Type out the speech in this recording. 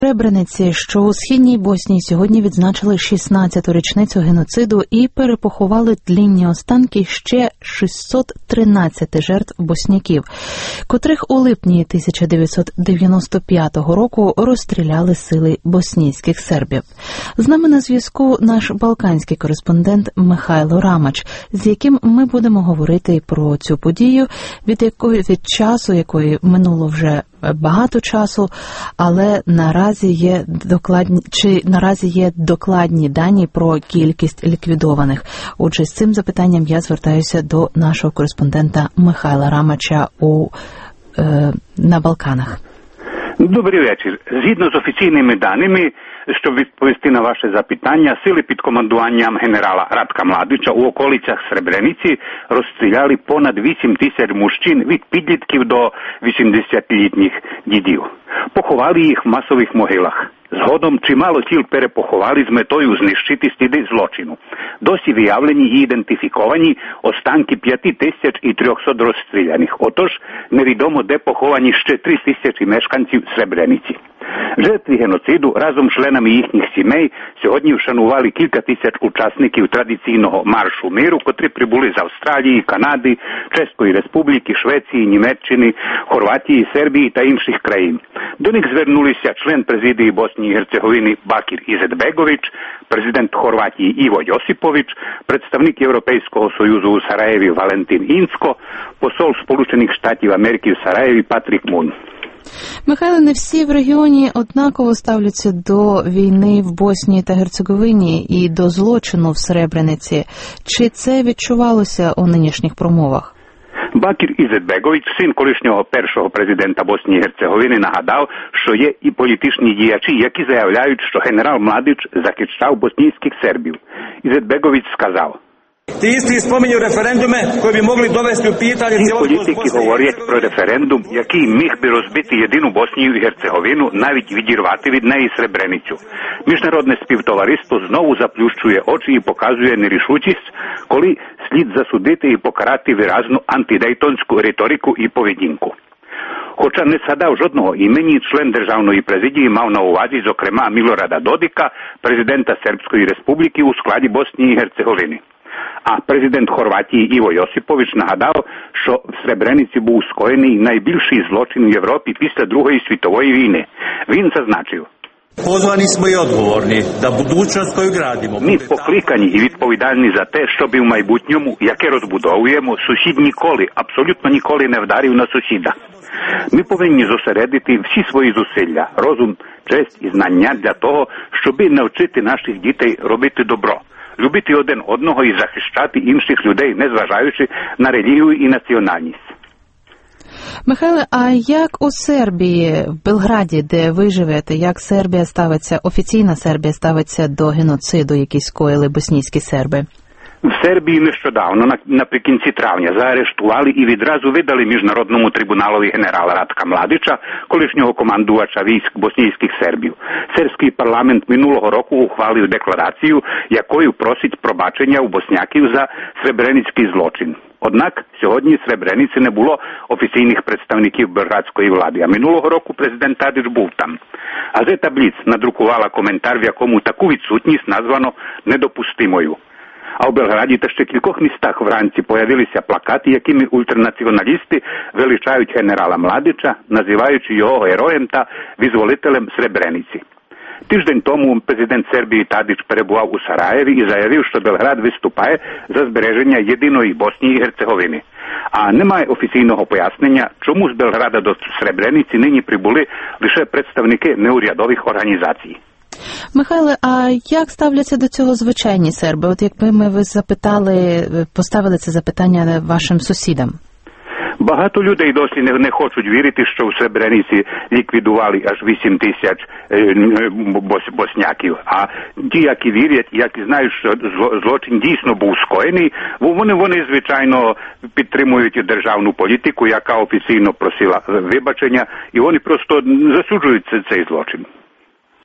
Сребрениці, що у східній Боснії, сьогодні відзначили 16-ту річницю геноциду і перепоховали тлінні останки ще 613 жертв босняків, котрих у липні 1995 року розстріляли сили боснійських сербів. З нами на зв'язку наш балканський кореспондент Михайло Рамач, з яким ми будемо говорити про цю подію, від часу якої минуло вже багато часу, але наразі є докладні дані про кількість ліквідованих. Отже, з цим запитанням я звертаюся до нашого кореспондента Михайла Рамача на Балканах. Добрий вечір. Згідно з офіційними даними, щоб відповісти на ваше запитання, сили під командуванням генерала Ratка Mladića у околицях Сребрениці розстріляли понад 8 тисяч мужчин від підлітків до 80-літніх дідів. Поховали їх в масових могилах. Згодом чимало тіл перепоховали з метою знищити сліди злочину. Досі виявлені і ідентифіковані останки 5300 розстріляних. Отож, невідомо, де поховані ще 3000 мешканців Сребрениці. Жертви геноциду разом з членами їхніх сімей сьогодні вшанували кілька тисяч учасників традиційного маршу миру, котрі прибули з Австралії, Канади, Чеської Республіки, Швеції, Німеччини, Хорватії, Сербії та інших країн. До них звернулися член президії Боснії і Герцеговини Bakir Izetbegović, президент Хорватії Ivo Josipović, представник Європейського Союзу у Сараєві Валентин Інцко, посол Сполучених Штатів Америки в Сараєві Патрік Мун. Михайло, не всі в регіоні однаково ставляться до війни в Боснії та Герцеговині і до злочину в Сребрениці. Чи це відчувалося у нинішніх промовах? Bakir Izetbegović, син колишнього першого президента Боснії і Герцеговини, нагадав, що є і політичні діячі, які заявляють, що генерал Mladić захищав боснійських сербів. Izetbegović сказав: Ti isti spominju referendume koji bi mogli dovesti u pitanje cjelokupnost Bosne. Політики говорять про референдум, який міг би розбити єдину Боснію і Герцеговину, навіть відірвати від неї Сребреницю. Міжнародне співтовариство знову заплющує очі і показує нерішучість, коли слід засудити і покарати виразну антидейтонську риторику і поведінку. Хоча не згадав жодного імені, член Державної президії мав на увазі, зокрема, Milorada Dodika, президента Сербської Республіки у складі Боснії і Герцеговини. А президент Хорватії Ivo Josipović нагадав, що в Сребрениці був скоєний найбільший злочин в Європі після Другої світової війни. Він зазначив: Ми покликані і відповідальні за те, щоб в майбутньому, яке розбудовуємо, сусід ніколи, абсолютно ніколи не вдарив на сусіда. Ми повинні зосередити всі свої зусилля, розум, честь і знання для того, щоб навчити наших дітей робити добро, любити один одного і захищати інших людей, незважаючи на релігію і національність. Михайле, а як у Сербії, в Белграді, де ви живете, як офіційна Сербія ставиться до геноциду, який скоїли боснійські серби? В Сербії нещодавно, наприкінці травня, заарештували і відразу видали Міжнародному трибуналові генерала Раtka Mladića, колишнього командувача військ боснійських сербів. Сербський парламент минулого року ухвалив декларацію, якою просить пробачення у босняків за сребреницький злочин. Однак сьогодні в Сребрениці не було офіційних представників белградської влади, а минулого року президент Тадич був там. Газета Бліц надрукувала коментар, в якому таку відсутність названо недопустимою. А в Белграді та ще кількох містах вранці появилися плакати, якими ультранаціоналісти величають генерала Mladića, називаючи його героєм та визволителем Сребрениці. Тиждень тому президент Сербії Тадич перебував у Сараєві і заявив, що Белград виступає за збереження єдиної Боснії і Герцеговини. А немає офіційного пояснення, чому з Белграда до Сребрениці нині прибули лише представники неурядових організацій. Михайле, а як ставляться до цього звичайні серби? От якби ви поставили це запитання вашим сусідам. Багато людей досі не хочуть вірити, що в Сребрениці ліквідували аж 8 тисяч босняків. А ті, які вірять, які знають, що злочин дійсно був скоєний, вони звичайно підтримують державну політику, яка офіційно просила вибачення, і вони просто засуджують цей злочин.